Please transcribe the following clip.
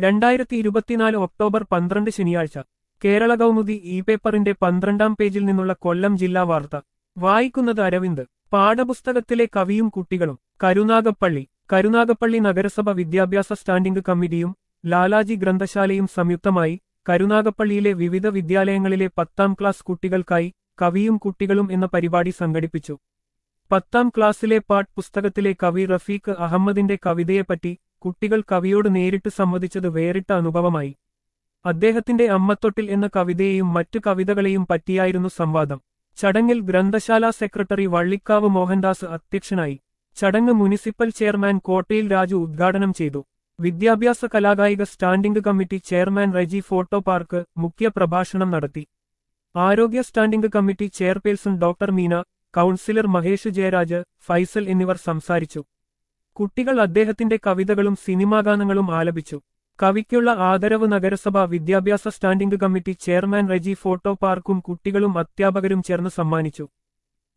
2024 October 12 ശനിയാഴ്ച Kerala Kaumudi E പേപ്പറിന്റെ 12-ാം പേജിൽ നിന്നുള്ള കൊല്ലം ജില്ലാ വാർത്ത വായിക്കുന്നത് അരവിന്ദ്. പാഠപുസ്തകത്തിലെ കവിയും കുട്ടികളും. കരുനാഗപ്പള്ളി നഗരസഭ വിദ്യാഭ്യാസ സ്റ്റാൻഡിംഗ് കമ്മിറ്റിയും ലാലാജി ഗ്രന്ഥശാലയും സംയുക്തമായി കരുനാഗപ്പള്ളിയിലെ വിവിധ വിദ്യാലയങ്ങളിലെ 10ാം ക്ലാസ് കുട്ടികൾക്കായി കവിയും കുട്ടികളും എന്ന പരിപാടി സംഘടിപ്പിച്ചു. 10ാം ക്ലാസ്സിലെ പുസ്തകത്തിലെ കവി റഫീഖ് അഹമ്മദിന്റെ കവിതയെപ്പറ്റി കുട്ടികൾ കവിയോട് നേരിട്ട് സംവദിച്ചത് വേറിട്ട അനുഭവമായി. അദ്ദേഹത്തിന്റെ അമ്മത്തൊട്ടിൽ എന്ന കവിതയെയും മറ്റു കവിതകളെയും പറ്റിയായിരുന്നു സംവാദം. ചടങ്ങിൽ ഗ്രന്ഥശാല സെക്രട്ടറി വള്ളിക്കാവ് മോഹൻദാസ് അധ്യക്ഷനായി. ചടങ്ങ് മുനിസിപ്പൽ ചെയർമാൻ കോട്ടയിൽ രാജു ഉദ്ഘാടനം ചെയ്തു. വിദ്യാഭ്യാസ കലാകായിക standing committee chairman Reji photo park മുഖ്യ പ്രഭാഷണം നടത്തി. ആരോഗ്യ standing committee chairperson doctor Meena, councillor Mahesh Jayaraj, Faisal എന്നിവർ സംസാരിച്ചു. കുട്ടികൾ അദ്ദേഹത്തിന്റെ കവിതകളും സിനിമാഗാനങ്ങളും ആലപിച്ചു. കവിക്കുള്ള ആദരവ് നഗരസഭ വിദ്യാഭ്യാസ standing committee chairman Reji photo പാർക്കും കുട്ടികളും അധ്യാപകരും ചേർന്ന് സമ്മാനിച്ചു.